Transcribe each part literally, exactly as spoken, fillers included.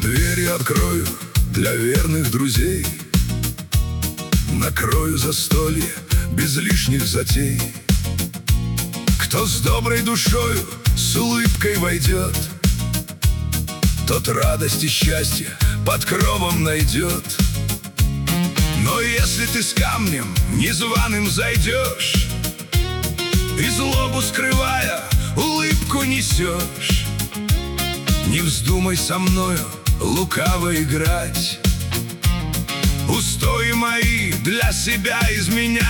Двери открою для верных друзей, накрою застолье без лишних затей. Кто с доброй душою, с улыбкой войдет, тот радость и счастье под кровом найдет. Но если ты с камнем незваным зайдешь и злобу скрывая, улыбку несешь, не вздумай со мною лукаво играть, устои мои для себя изменять.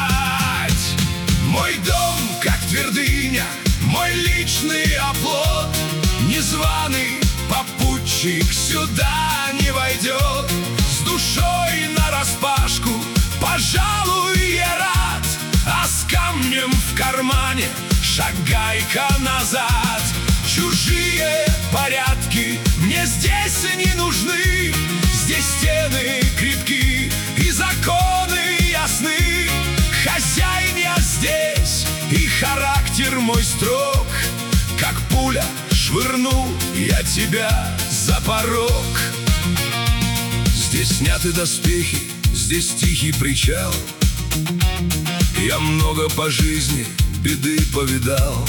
Мой дом, как твердыня, мой личный оплот, незваный попутчик сюда не войдет. С душой нараспашку, пожалуй, я рад, а с камнем в кармане шагай-ка назад. Чужие порядки мне здесь не нужны, здесь стены крепки и законы ясны. Хозяин я здесь, и характер мой строг, как пуля швырну я тебя за порог. Здесь сняты доспехи, здесь тихий причал, я много по жизни беды повидал.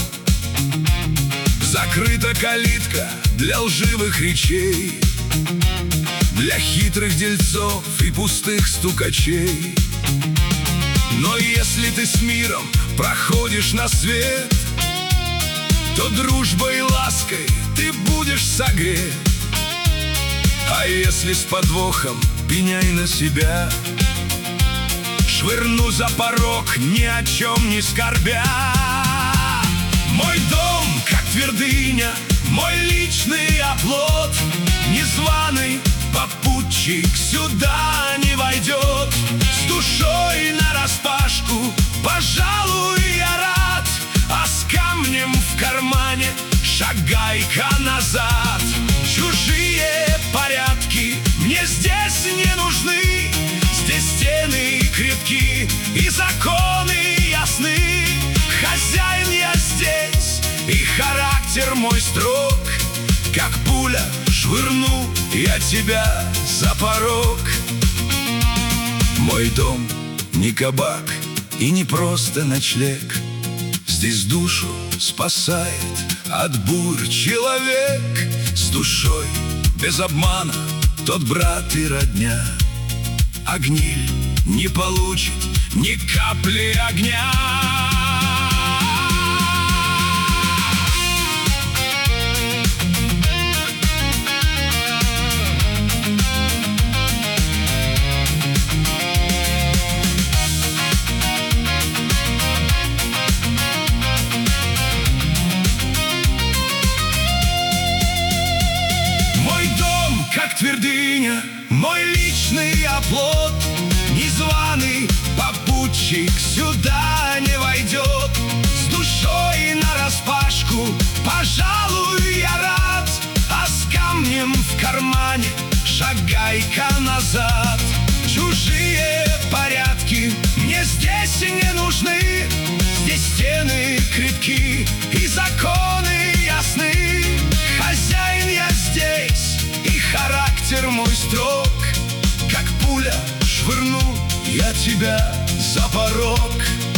Закрыта калитка для лживых речей, для хитрых дельцов и пустых стукачей. Но если ты с миром проходишь на свет, то дружбой и лаской ты будешь согрет. А если с подвохом, пеняй на себя, швырну за порог, ни о чем не скорбя. Мой дом, как твердыня, мой личный оплот, незваный попутчик сюда не войдет. С душой нараспашку, пожалуй, я рад, а с камнем в кармане шагай-ка назад. Чужие порядки мне здесь не нужны, здесь стены крепки и законы ясны. Хозяин я здесь, и характер мой строг, как пуля швырну я тебя за порог. Мой дом не кабак и не просто ночлег, здесь душу спасает от бурь человек. С душой без обмана тот брат и родня, а гниль не получит ни капли огня. Как твердыня, мой личный оплот, незваный попутчик сюда не войдет. С душой нараспашку, пожалуй, я рад, а с камнем в кармане шагай-ка назад. Чужие порядки мне здесь не нужны, здесь стены крепки и законы ясны. Хозяин я здесь, и характер мой строг, как пуля швырну я тебя за порог.